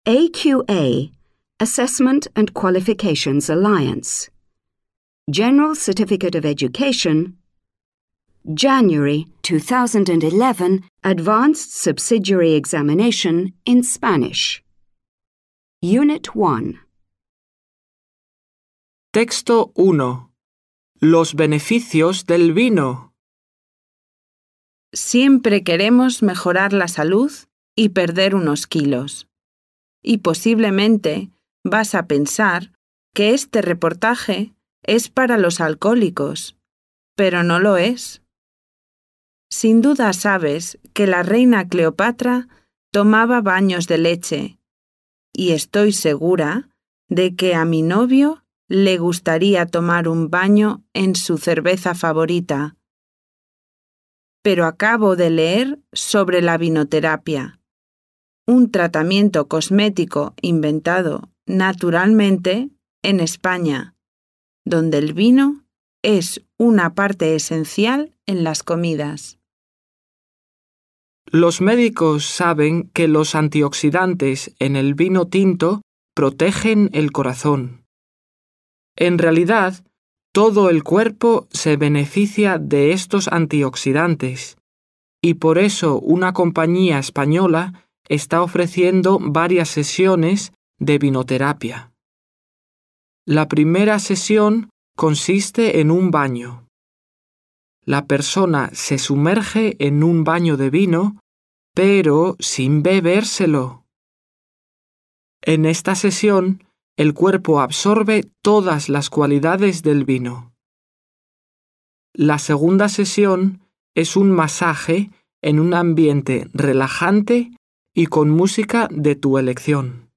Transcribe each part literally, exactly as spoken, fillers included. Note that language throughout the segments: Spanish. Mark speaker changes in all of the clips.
Speaker 1: A Q A, Assessment and Qualifications Alliance. General Certificate of Education, January two thousand eleven Advanced Subsidiary Examination in Spanish. Unit one.
Speaker 2: Texto uno. Los beneficios del vino.
Speaker 3: Siempre queremos mejorar la salud y perder unos kilos. Y posiblemente vas a pensar que este reportaje es para los alcohólicos, pero no lo es. Sin duda sabes que la reina Cleopatra tomaba baños de leche, y estoy segura de que a mi novio le gustaría tomar un baño en su cerveza favorita. Pero acabo de leer sobre la vinoterapia, un tratamiento cosmético inventado naturalmente en España, donde el vino es una parte esencial en las comidas.
Speaker 2: Los médicos saben que los antioxidantes en el vino tinto protegen el corazón. En realidad, todo el cuerpo se beneficia de estos antioxidantes, y por eso una compañía española está ofreciendo varias sesiones de vinoterapia. La primera sesión consiste en un baño. La persona se sumerge en un baño de vino, pero sin bebérselo. En esta sesión, el cuerpo absorbe todas las cualidades del vino. La segunda sesión es un masaje en un ambiente relajante y con música de tu elección.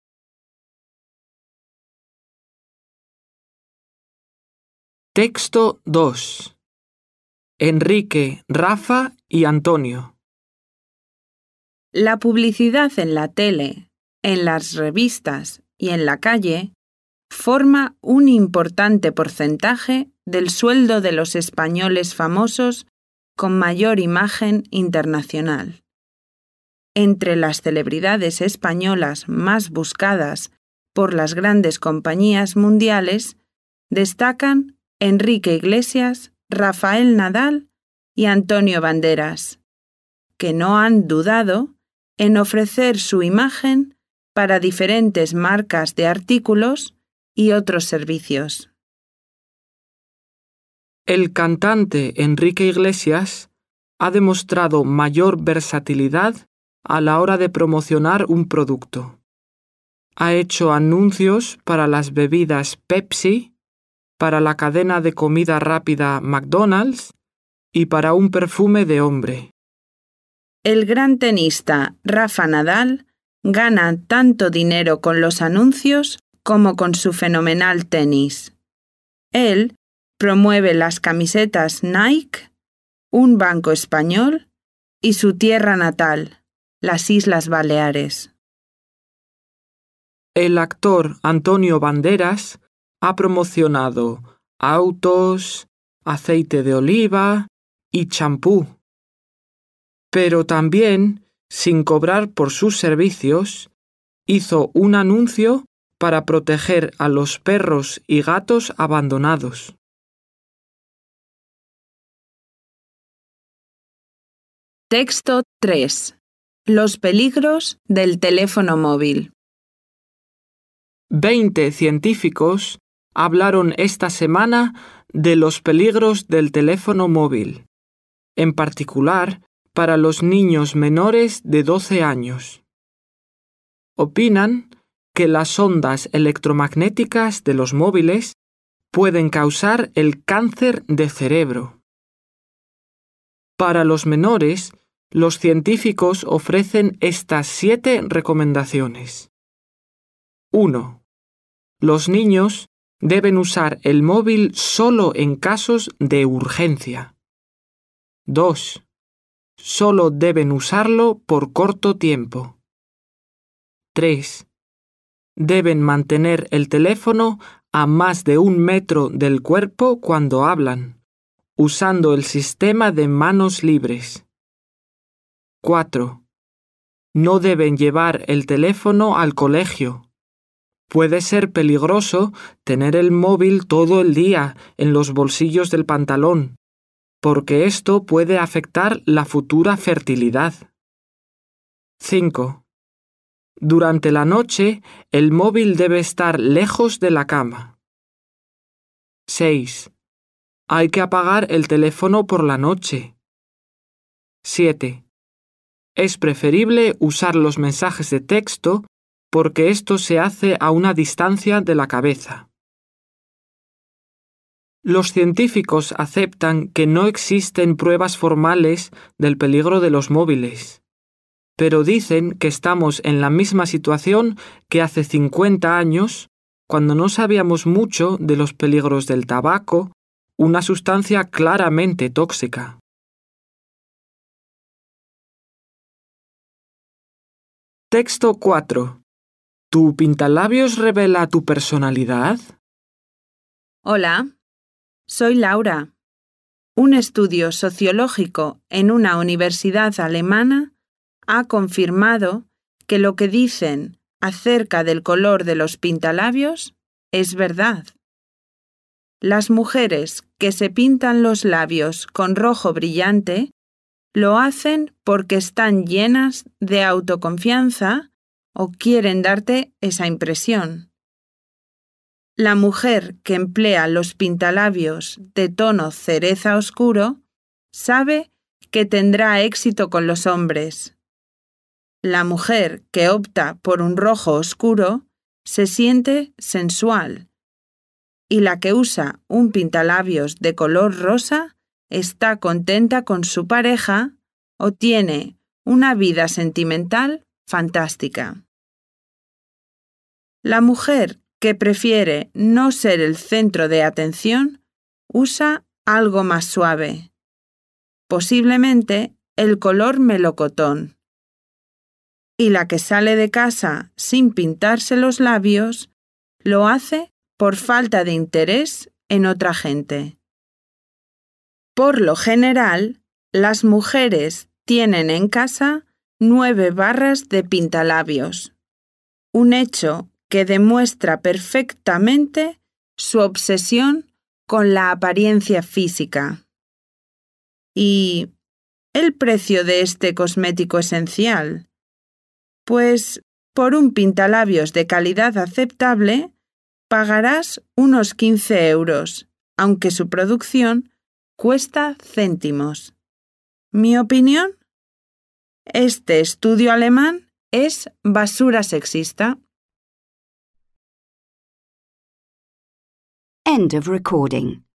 Speaker 2: Texto dos. Enrique, Rafa y Antonio.
Speaker 3: La publicidad en la tele, en las revistas y en la calle forma un importante porcentaje del sueldo de los españoles famosos con mayor imagen internacional. Entre las celebridades españolas más buscadas por las grandes compañías mundiales destacan Enrique Iglesias, Rafael Nadal y Antonio Banderas, que no han dudado en ofrecer su imagen para diferentes marcas de artículos y otros servicios.
Speaker 2: El cantante Enrique Iglesias ha demostrado mayor versatilidad a la hora de promocionar un producto. Ha hecho anuncios para las bebidas Pepsi, para la cadena de comida rápida McDonald's y para un perfume de hombre.
Speaker 3: El gran tenista Rafa Nadal gana tanto dinero con los anuncios como con su fenomenal tenis. Él promueve las camisetas Nike, un banco español y su tierra natal, las Islas Baleares.
Speaker 2: El actor Antonio Banderas ha promocionado autos, aceite de oliva y champú. Pero también, sin cobrar por sus servicios, hizo un anuncio para proteger a los perros y gatos abandonados.
Speaker 3: Texto tres. Los peligros del teléfono móvil.
Speaker 2: Veinte científicos hablaron esta semana de los peligros del teléfono móvil, en particular para los niños menores de doce años. Opinan que las ondas electromagnéticas de los móviles pueden causar el cáncer de cerebro. Para los menores, los científicos ofrecen estas siete recomendaciones. uno. Los niños deben usar el móvil solo en casos de urgencia. dos. Solo deben usarlo por corto tiempo. tres. Deben mantener el teléfono a más de un metro del cuerpo cuando hablan, usando el sistema de manos libres. cuatro. no deben llevar el teléfono al colegio. Puede ser peligroso tener el móvil todo el día en los bolsillos del pantalón, porque esto puede afectar la futura fertilidad. cinco. Durante la noche, el móvil debe estar lejos de la cama. seis. Hay que apagar el teléfono por la noche. siete. Es preferible usar los mensajes de texto porque esto se hace a una distancia de la cabeza. Los científicos aceptan que no existen pruebas formales del peligro de los móviles, pero dicen que estamos en la misma situación que hace cincuenta años, cuando no sabíamos mucho de los peligros del tabaco, una sustancia claramente tóxica. Texto cuatro. ¿Tu pintalabios revela tu personalidad?
Speaker 3: Hola, soy Laura. Un estudio sociológico en una universidad alemana ha confirmado que lo que dicen acerca del color de los pintalabios es verdad. Las mujeres que se pintan los labios con rojo brillante lo hacen porque están llenas de autoconfianza o quieren darte esa impresión. La mujer que emplea los pintalabios de tono cereza oscuro sabe que tendrá éxito con los hombres. La mujer que opta por un rojo oscuro se siente sensual y la que usa un pintalabios de color rosa está contenta con su pareja o tiene una vida sentimental fantástica. La mujer que prefiere no ser el centro de atención usa algo más suave, posiblemente el color melocotón. Y la que sale de casa sin pintarse los labios lo hace por falta de interés en otra gente. Por lo general, las mujeres tienen en casa nueve barras de pintalabios, un hecho que demuestra perfectamente su obsesión con la apariencia física. ¿Y el precio de este cosmético esencial? Pues por un pintalabios de calidad aceptable pagarás unos quince euros, aunque su producción cuesta céntimos. ¿Mi opinión? Este estudio alemán es basura sexista.
Speaker 1: End of recording.